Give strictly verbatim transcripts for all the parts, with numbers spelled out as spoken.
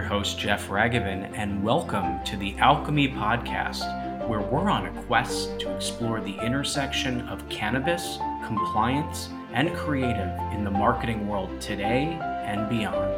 host, Jeff Raghavan, and welcome to the Alchemy Podcast, where we're on a quest to explore the intersection of cannabis, compliance, and creative in the marketing world today and beyond.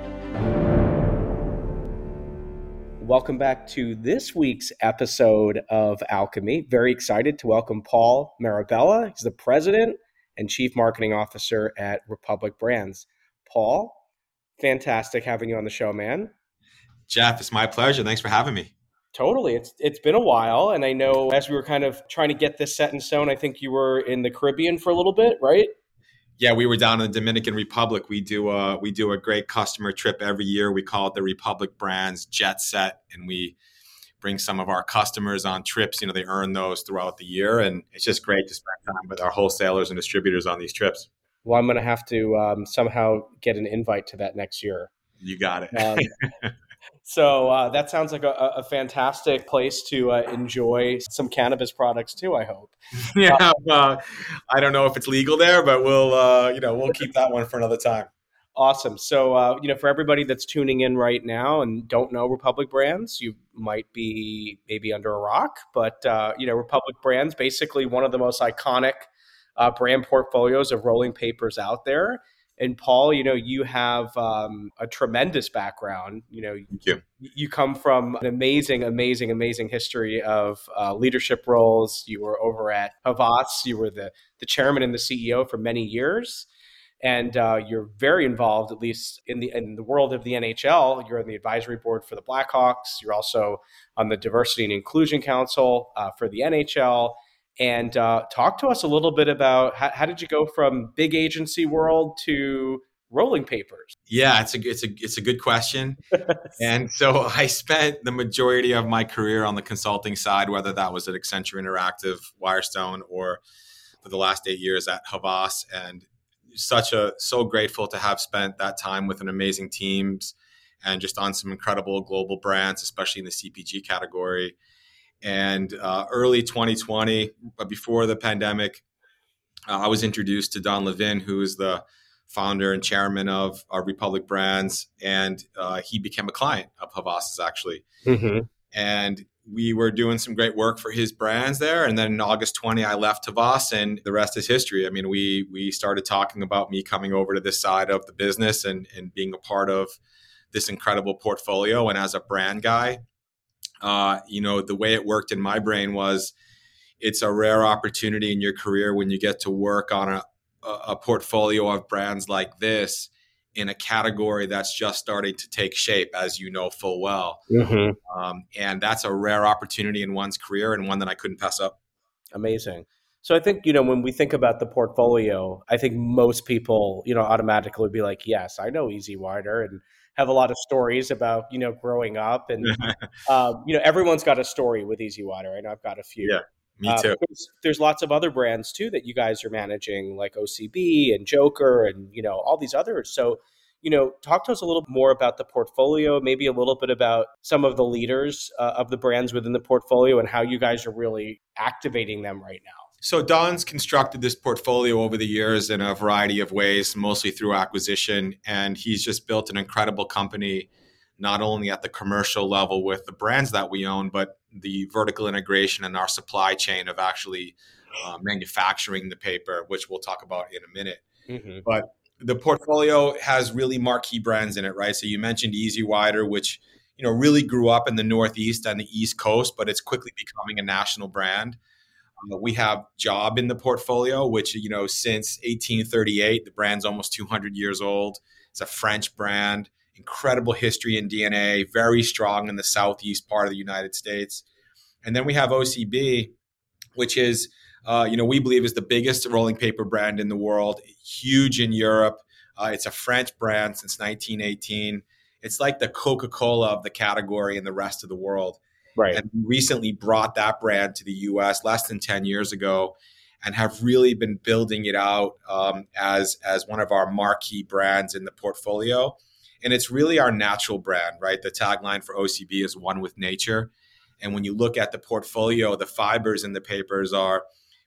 Welcome back to this week's episode of Alchemy. Very excited to welcome Paul Marabella. He's the president and chief marketing officer at Republic Brands. Paul, fantastic having you on the show, man. Jeff, it's my pleasure. Thanks for having me. Totally. It's it's been a while, and I know as we were kind of trying to get this set in stone, I think you were in the Caribbean for a little bit, right? Yeah, we were down in the Dominican Republic. We do a we do a great customer trip every year. We call it the Republic Brands Jet Set, and we bring some of our customers on trips. You know, they earn those throughout the year, and it's just great to spend time with our wholesalers and distributors on these trips. Well, I'm going to have to um, somehow get an invite to that next year. You got it. um, so uh, that sounds like a, a fantastic place to uh, enjoy some cannabis products too, I hope. Yeah, uh, uh, I don't know if it's legal there, but we'll uh, you know we'll keep that one for another time. Awesome. So uh, you know, for everybody that's tuning in right now and don't know Republic Brands, you might be maybe under a rock, but uh, you know, Republic Brands, basically one of the most iconic Uh, brand portfolios of rolling papers out there. And Paul, you know, you have um, a tremendous background. You know, Thank you. You come from an amazing, amazing, amazing history of uh, leadership roles. You were over at Havas. You were the the chairman and the C E O for many years, and uh, you're very involved, at least in the in the world of the N H L. You're on the advisory board for the Blackhawks. You're also on the Diversity and Inclusion Council uh, for the N H L. And uh, talk to us a little bit about how, how did you go from big agency world to rolling papers? Yeah, it's a it's a it's a good question. And so I spent the majority of my career on the consulting side, whether that was at Accenture Interactive, Wirestone, or for the last eight years at Havas. And such a so grateful to have spent that time with an amazing teams and just on some incredible global brands, especially in the C P G category. And uh, early twenty twenty, before the pandemic, uh, I was introduced to Don Levin, who is the founder and chairman of our Republic Brands, and uh, he became a client of Havas, actually. Mm-hmm. And we were doing some great work for his brands there. And then in August twentieth, I left Havas, and the rest is history. I mean, we we started talking about me coming over to this side of the business and, and being a part of this incredible portfolio. And as a brand guy, Uh, you know, the way it worked in my brain was it's a rare opportunity in your career when you get to work on a, a portfolio of brands like this in a category that's just starting to take shape, as you know full well. Mm-hmm. Um, and that's a rare opportunity in one's career and one that I couldn't pass up. Amazing. So I think, you know, when we think about the portfolio, I think most people, you know, automatically would be like, yes, I know Easy Wider, and have a lot of stories about, you know, growing up. And, um, you know, everyone's got a story with Easy Wider. I know I've got a few. Yeah, me too. Uh, there's, there's lots of other brands, too, that you guys are managing, like O C B and Joker and, you know, all these others. So, you know, talk to us a little more about the portfolio, maybe a little bit about some of the leaders uh, of the brands within the portfolio and how you guys are really activating them right now. So Don's constructed this portfolio over the years in a variety of ways, mostly through acquisition. And he's just built an incredible company, not only at the commercial level with the brands that we own, but the vertical integration and our supply chain of actually uh, manufacturing the paper, which we'll talk about in a minute. Mm-hmm. But the portfolio has really marquee brands in it, right? So you mentioned Easy Wider, which, you know, really grew up in the Northeast and the East Coast, but it's quickly becoming a national brand. Uh, we have Job in the portfolio, which, you know, since eighteen thirty-eight, the brand's almost two hundred years old. It's a French brand, incredible history and D N A, very strong in the Southeast part of the United States. And then we have O C B, which is, uh, you know, we believe is the biggest rolling paper brand in the world, huge in Europe. Uh, it's a French brand since nineteen eighteen. It's like the Coca-Cola of the category in the rest of the world. Right. And we recently brought that brand to the U S less than ten years ago and have really been building it out um, as, as one of our marquee brands in the portfolio. And it's really our natural brand, right? The tagline for O C B is one with nature. And when you look at the portfolio, the fibers in the papers are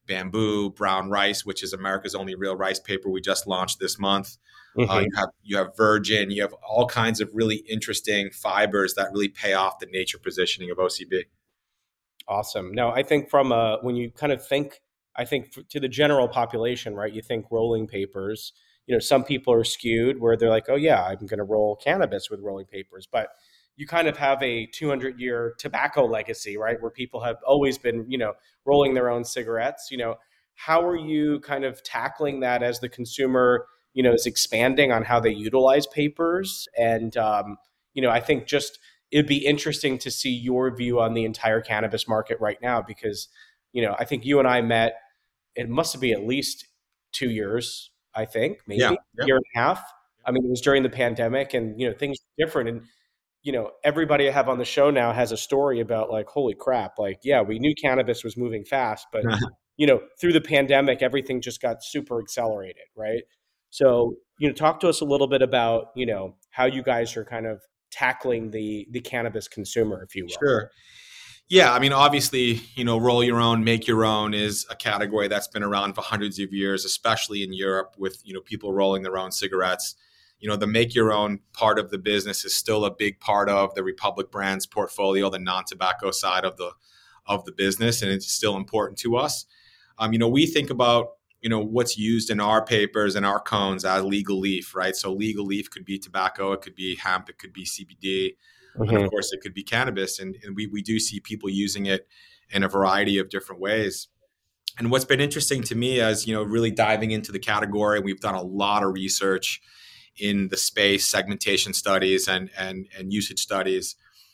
Bamboo, Brown Rice, which is America's only real rice paper we just launched this month. Mm-hmm. Uh, you have you have virgin, you have all kinds of really interesting fibers that really pay off the nature positioning of O C B. Awesome. No, I think from a, when you kind of think, I think f- to the general population, right? You think rolling papers, you know, some people are skewed where they're like, oh yeah, I'm going to roll cannabis with rolling papers. But you kind of have a two hundred year tobacco legacy, right? Where people have always been, you know, rolling their own cigarettes. You know, how are you kind of tackling that as the consumer, you know, is expanding on how they utilize papers? And, um, you know, I think just, it'd be interesting to see your view on the entire cannabis market right now, because, you know, I think you and I met, it must be at least two years, I think, Yeah, maybe yeah. year and a half. I mean, it was during the pandemic and, you know, things were different. And, you know, everybody I have on the show now has a story about like, holy crap, like, yeah, we knew cannabis was moving fast, but, you know, through the pandemic, everything just got super accelerated, right? So, you know, talk to us a little bit about, you know, how you guys are kind of tackling the the cannabis consumer, if you will. Sure. Yeah, I mean, obviously, you know, roll your own, make your own is a category that's been around for hundreds of years, especially in Europe with, you know, people rolling their own cigarettes. You know, the make your own part of the business is still a big part of the Republic Brands portfolio, the non-tobacco side of the of the business, and it's still important to us. Um, you know, we think about, you know, what's used in our papers and our cones as legal leaf, right? So legal leaf could be tobacco, it could be hemp, it could be C B D. And Mm-hmm. of course, it could be cannabis. And, and we, we do see people using it in a variety of different ways. And what's been interesting to me as, you know, really diving into the category, we've done a lot of research in the space, segmentation studies and, and, and usage studies,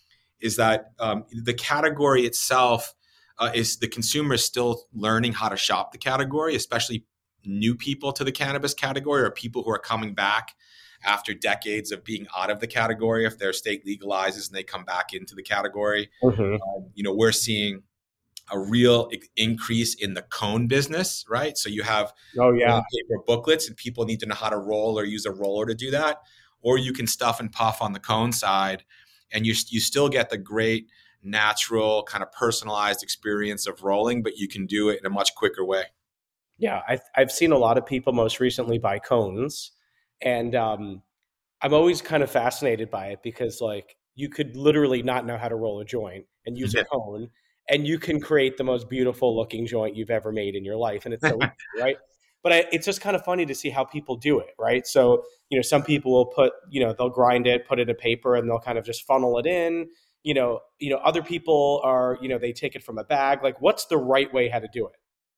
is that um, the category itself uh, is the consumer is still learning how to shop the category, especially new people to the cannabis category or people who are coming back after decades of being out of the category. If their state legalizes and they come back into the category, Mm-hmm. um, you know, we're seeing a real i- increase in the cone business, right? So you have Oh yeah. rolling paper booklets and people need to know how to roll or use a roller to do that. Or you can stuff and puff on the cone side and you, you still get the great natural kind of personalized experience of rolling, but you can do it in a much quicker way. Yeah, I've I've seen a lot of people most recently buy cones, and um, I'm always kind of fascinated by it because like you could literally not know how to roll a joint and use a cone, and you can create the most beautiful looking joint you've ever made in your life, and it's so easy, right? But I, it's just kind of funny to see how people do it, right? So you know, some people will put, you know, they'll grind it, put it in paper, and they'll kind of just funnel it in. You know, you know, other people are, you know, they take it from a bag. Like, what's the right way how to do it?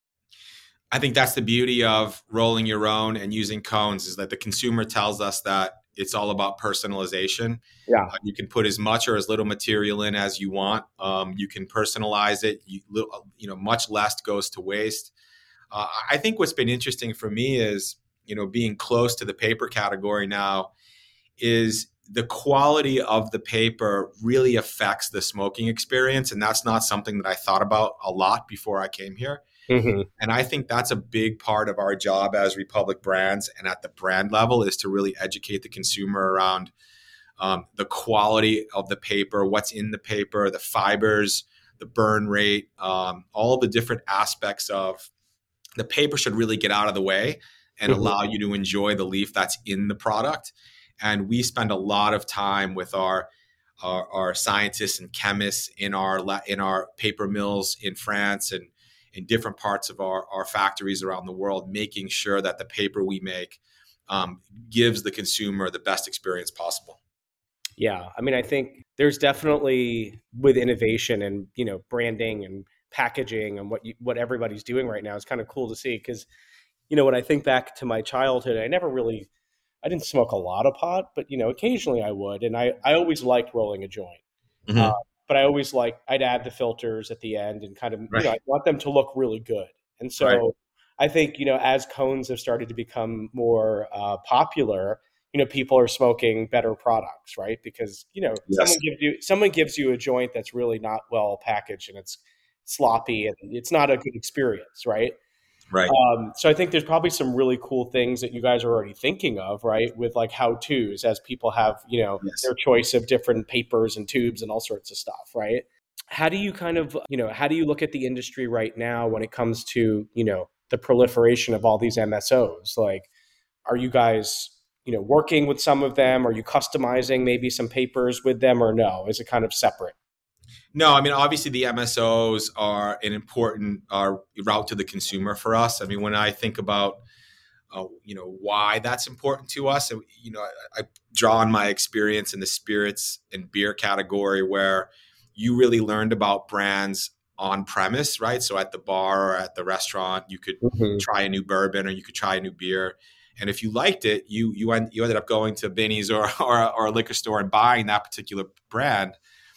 I think that's the beauty of rolling your own and using cones is that the consumer tells us that it's all about personalization. Yeah. Uh, you can put as much or as little material in as you want. Um, you can personalize it. You, you know, much less goes to waste. Uh, I think what's been interesting for me is, you know, being close to the paper category now is the quality of the paper really affects the smoking experience. And that's not something that I thought about a lot before I came here. Mm-hmm. And I think that's a big part of our job as Republic Brands and at the brand level is to really educate the consumer around um, the quality of the paper, what's in the paper, the fibers, the burn rate, um, all the different aspects of the paper should really get out of the way and Mm-hmm. allow you to enjoy the leaf that's in the product. And we spend a lot of time with our our, our scientists and chemists in our in our paper mills in France and in different parts of our, our factories around the world, making sure that the paper we make um, gives the consumer the best experience possible. Yeah, I mean, I think there's definitely with innovation and, you know, branding and packaging and what you, what everybody's doing right now is kind of cool to see because, you know, when I think back to my childhood, I never really, I didn't smoke a lot of pot, but, you know, occasionally I would, and I I always liked rolling a joint. Uh, Mm-hmm. but I always like I'd add the filters at the end and kind of, you know, I Right. want them to look really good. And Right. so I think, you know, as cones have started to become more uh, popular, you know, people are smoking better products, right? Because, you know, Yes. someone gives you someone gives you a joint that's really not well packaged and it's sloppy and it's not a good experience, right? Right. Um, so I think there's probably some really cool things that you guys are already thinking of, right? With like how to's as people have, you know, Yes. their choice of different papers and tubes and all sorts of stuff, right? how do you kind of, you know, how do you look at the industry right now when it comes to, you know, the proliferation of all these M S Os? Like, are you guys, you know, working with some of them? Are you customizing maybe some papers with them, or no? Is it kind of separate? No, I mean, obviously the M S Os are an important uh, route to the consumer for us. I mean, when I think about, uh, you know, why that's important to us, and, you know, I, I draw on my experience in the spirits and beer category, where you really learned about brands on premise, right? So at the bar or at the restaurant, you could Mm-hmm. try a new bourbon or you could try a new beer. And if you liked it, you you, end, you ended up going to Binny's or, or, or a liquor store and buying that particular brand.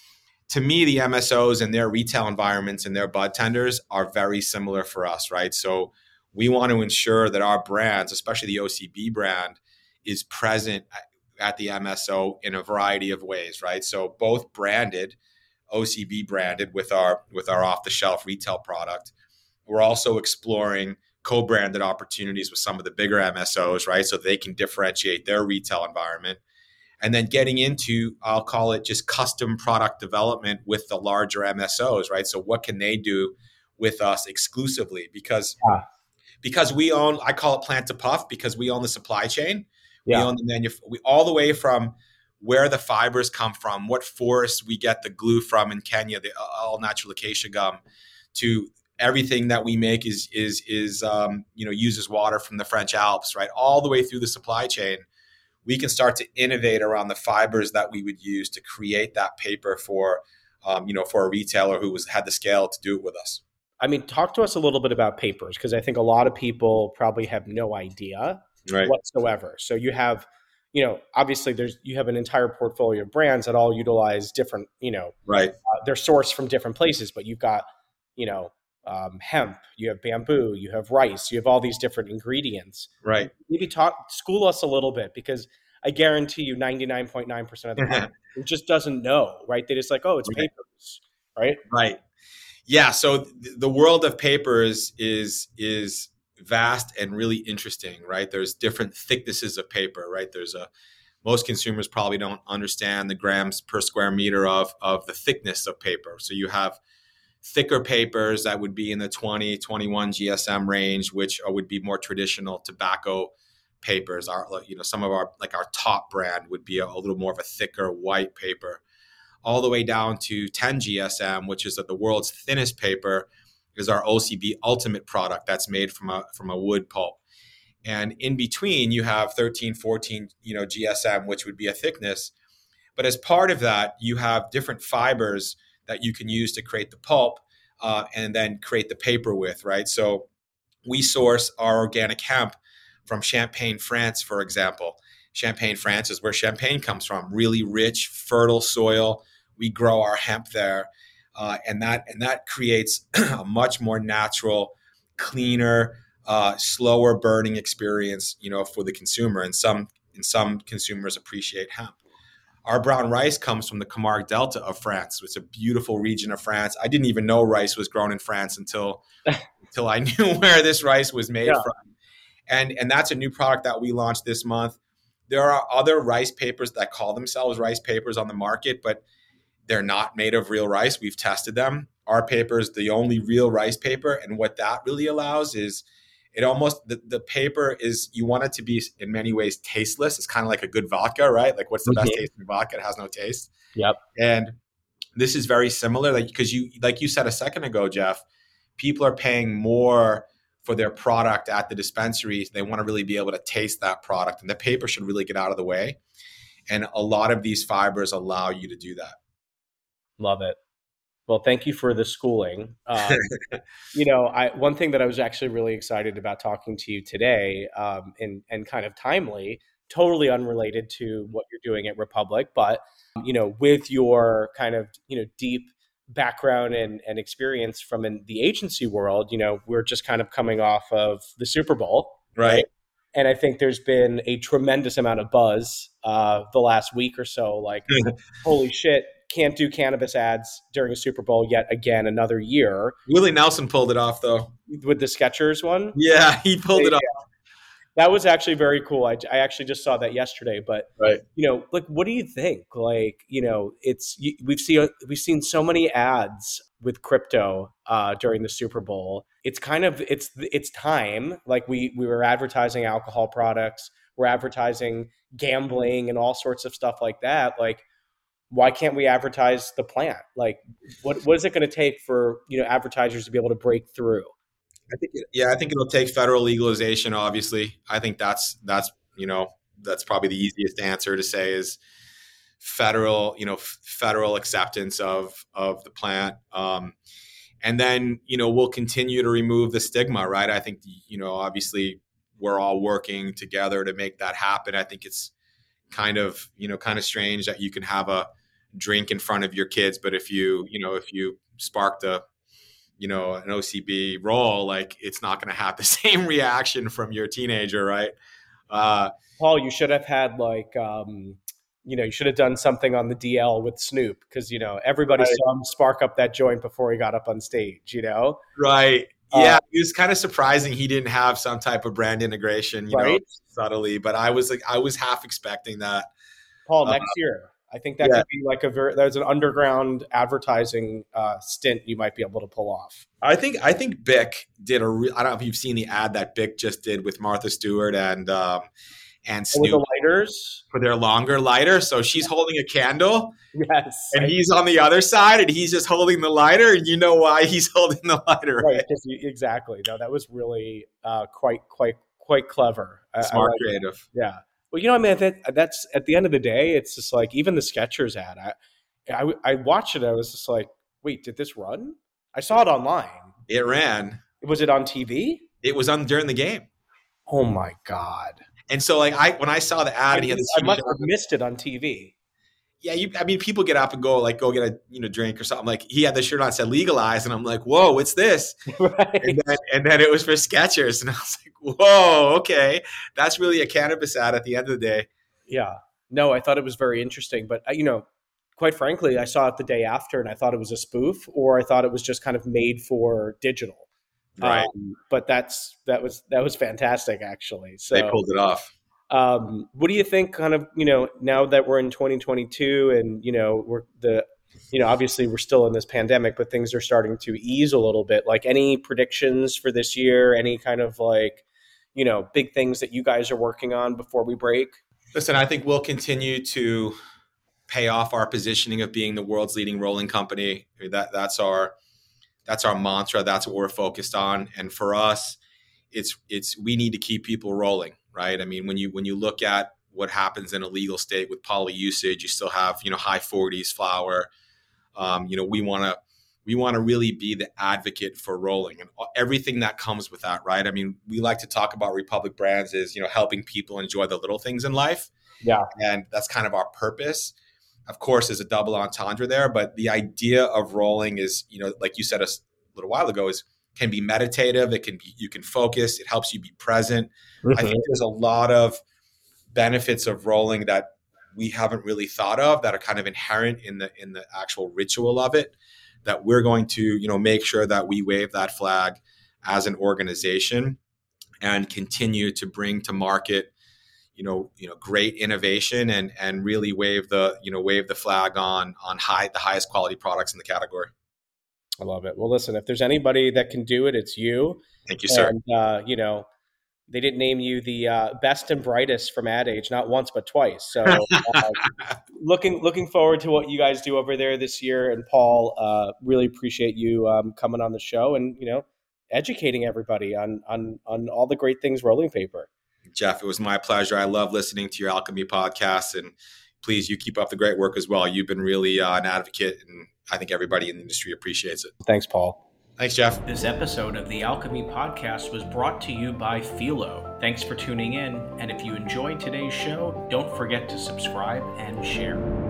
To me, the M S Os and their retail environments and their bud tenders are very similar for us, right? So we want to ensure that our brands, especially the O C B brand, is present at the M S O in a variety of ways, right? So both branded, O C B branded with our with our off-the-shelf retail product. We're also exploring co-branded opportunities with some of the bigger M S Os, right? So they can differentiate their retail environment. And then getting into, I'll call it just custom product development with the larger M S Os, right? So what can they do with us exclusively? Because Yeah. because we own, I call it plant to puff, because we own the supply chain. We Yeah. own the manu- we all the way from where the fibers come from, what forest we get the glue from in Kenya, the all natural acacia gum, to everything that we make is is is um, you know, uses water from the French Alps, right? All the way through the supply chain. We can start to innovate around the fibers that we would use to create that paper for, um, you know, for a retailer who was had the scale to do it with us. I mean, talk to us a little bit about papers, because I think a lot of people probably have no idea Right. whatsoever. So you have, you know, obviously there's you have an entire portfolio of brands that all utilize different, you know, Right. uh, they're sourced from different places, but you've got, you know, um, hemp, you have bamboo, you have rice, you have all these different ingredients. Right. Maybe talk, school us a little bit, because I guarantee you ninety-nine point nine percent of the population just doesn't know, right? They just like, oh, it's Right. papers, right? Right. Yeah. So th- the world of papers is is vast and really interesting, right? There's different thicknesses of paper, right? There's a most consumers probably don't understand the grams per square meter of of the thickness of paper. So you have thicker papers that would be in the twenty, twenty-one G S M range, which would be more traditional tobacco papers. Our, you know, some of our, like our top brand would be a, a little more of a thicker white paper, all the way down to ten G S M, which is the world's thinnest paper, is our O C B Ultimate product that's made from a from a wood pulp. And in between, you have thirteen, fourteen, you know, G S M, which would be a thickness. But as part of that, you have different fibers that you can use to create the pulp, uh, and then create the paper with, right? So we source our organic hemp from Champagne, France, for example. Champagne, France is where champagne comes from. Really rich, fertile soil. We grow our hemp there, uh, and that and that creates a much more natural, cleaner, uh, slower burning experience, you know, for the consumer. And some and some consumers appreciate hemp. Our brown rice comes from the Camargue Delta of France. It's a beautiful region of France. I didn't even know rice was grown in France until until I knew where this rice was made Yeah. from. And, and that's a new product that we launched this month. There are other rice papers that call themselves rice papers on the market, but they're not made of real rice. We've tested them. Our paper is the only real rice paper. And what that really allows is it almost, the, the paper is, you want it to be in many ways tasteless. It's kind of like a good vodka, right? Like, what's the best Mhm. tasting vodka? It has no taste. Yep. And this is very similar, like, because you, like you said a second ago, Jeff, people are paying more for their product at the dispensary. They want to really be able to taste that product, and the paper should really get out of the way. And a lot of these fibers allow you to do that. Love it. Well, thank you for the schooling. Um, you know, I one thing that I was actually really excited about talking to you today, um, and and kind of timely, totally unrelated to what you're doing at Republic, but you know, with your kind of, you know, deep background and, and experience from in the agency world, you know, we're just kind of coming off of the Super Bowl, Right. and I think there's been a tremendous amount of buzz uh, the last week or so. Like, holy shit, can't do cannabis ads during a Super Bowl yet again, another year. Willie Nelson pulled it off, though. With the Skechers one. Yeah, he pulled it off. That was actually very cool. I, I actually just saw that yesterday. But Right. you know, like, what do you think? Like, you know, it's you, we've seen we've seen so many ads with crypto uh, during the Super Bowl. It's kind of it's it's time. Like we we were advertising alcohol products, we're advertising gambling and all sorts of stuff like that. Like, why can't we advertise the plant? Like, what what is it going to take for you know advertisers to be able to break through? I think, it, yeah, I think it'll take federal legalization. Obviously, I think that's that's you know that's probably the easiest answer to say is federal, you know, f- federal acceptance of of the plant, um, and then you know we'll continue to remove the stigma, right? I think you know obviously we're all working together to make that happen. I think it's kind of you know kind of strange that you can have a drink in front of your kids, but if you you know if you spark the you know, an O C B roll, like it's not going to have the same reaction from your teenager, right? Uh, Paul, you should have had like, um, you know, you should have done something on the D L with Snoop because you know everybody right. saw him spark up that joint before he got up on stage. You know, right? uh, Yeah, it was kind of surprising he didn't have some type of brand integration, you right? know, subtly. But I was like, I was half expecting that. Paul, Uh, next year, I think that yeah, could be like a very there's an underground advertising uh, stint you might be able to pull off. I think I think Bic did a. Re- I don't know if you've seen the ad that Bic just did with Martha Stewart and um, and And Snoop with the lighters, for their longer lighter. So she's holding a candle. yes, And I- he's on the other side, and he's just holding the lighter, and you know why he's holding the lighter, right? right, 'cause you- exactly. No, that was really uh, quite quite quite clever. I- I Smart, like it. creative. Yeah. Well, you know, I mean, that, that's at the end of the day, it's just like even the Skechers ad. I, I, I watched it. I was just like, wait, did this run? I saw it online. It ran. Was it on T V? It was on during the game, Oh my god! and so like I when I saw the ad, I, and he had this I huge must ad, have missed it on T V. yeah, you. I mean, people get up and go like go get a you know drink or something. Like he had the shirt on that said legalized, and I'm like, whoa, what's this? Right. And then, and then it was for Skechers, and I was like, whoa, okay, that's really a cannabis ad at the end of the day. Yeah. No, I thought it was very interesting, but uh, you know, quite frankly, I saw it the day after, and I thought it was a spoof, or I thought it was just kind of made for digital. Right. Um, but that's that was that was fantastic, actually. So They pulled it off. Um, what do you think? Kind of, you know, now that we're in twenty twenty-two, and you know, we're the, you know, obviously we're still in this pandemic, but things are starting to ease a little bit. Like, any predictions for this year? Any kind of like, you know, big things that you guys are working on before we break? Listen, I think we'll continue to pay off our positioning of being the world's leading rolling company. I mean, that that's our that's our mantra. That's what we're focused on. And for us, it's it's we need to keep people rolling, right? I mean, when you when you look at what happens in a legal state with poly usage, you still have you know high forties flower. Um, you know, we want to we want to really be the advocate for rolling and everything that comes with that, right? I mean, we like to talk about Republic Brands is you know helping people enjoy the little things in life. Yeah, And that's kind of our purpose. Of course, there's a double entendre there, but the idea of rolling is, you know, like you said a little while ago, is can be meditative. It can be, you can focus. It helps you be present. Mm-hmm. I think there's a lot of benefits of rolling that we haven't really thought of that are kind of inherent in the in the actual ritual of it, that we're going to, you know, make sure that we wave that flag as an organization and continue to bring to market you know, you know, great innovation and and really wave the, you know, wave the flag on on high the highest quality products in the category. I love it. Well, listen, if there's anybody that can do it, it's you. Thank you, sir. And uh, you know, they didn't name you the uh, best and brightest from Ad Age, not once but twice. So, uh, looking looking forward to what you guys do over there this year. And Paul, uh, really appreciate you um, coming on the show and you know, educating everybody on on on all the great things rolling paper. Jeff, it was my pleasure. I love listening to your Alchemy podcast, and please, you keep up the great work as well. You've been really uh, an advocate, and I think everybody in the industry appreciates it. Thanks, Paul. Thanks, Jeff. This episode of the Alchemy podcast was brought to you by Philo. Thanks for tuning in, and if you enjoyed today's show, don't forget to subscribe and share.